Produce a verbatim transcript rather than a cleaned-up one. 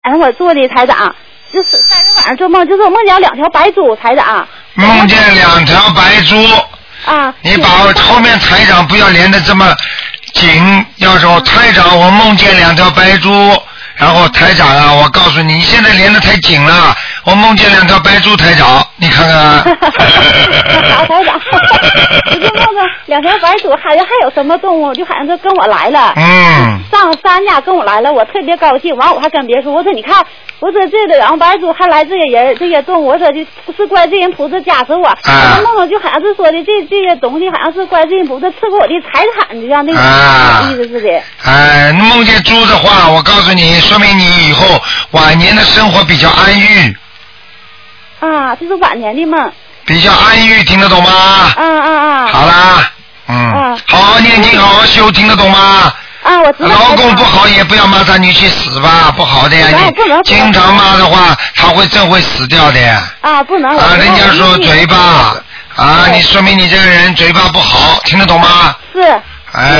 哎，我做的台长，就是在那晚上做梦，就是我梦见两条白猪，台长。 梦见两条白猪。 啊。 你把后面台长不要连得这么紧，要说台长，我梦见两条白猪。然后台长啊，我告诉你，你现在连得太紧了。我梦见两条白猪，台长，你看看。 好，台长，我就梦着两条白猪，好像还有什么动物，就好像是跟我来了。 嗯。 上山呀，跟我来了，我特别高兴。完，我还跟别人说，我说你看，我说这个两条白猪还来这些人，这些动物，我说就是观世音菩萨加持我。啊。梦梦就好像是说的这这些东西，好像是观世音菩萨赐给我的财产，就像那个意思似的。 哎，梦见猪的话，我告诉你，说明你以后晚年的生活比较安逸。 啊，这是晚年的梦。 比较安逸，听得懂吗？ 啊啊啊！ 好啦，嗯，啊、好好念经，好好修，听得懂吗？ 啊，我知道。 老公不好也不要骂他，你去死吧，不好的呀！你经常骂的话，他会真会死掉的呀。 啊，不能。 啊，人家说嘴巴啊，你说明你这个人嘴巴不好，听得懂吗？ 是。 哎。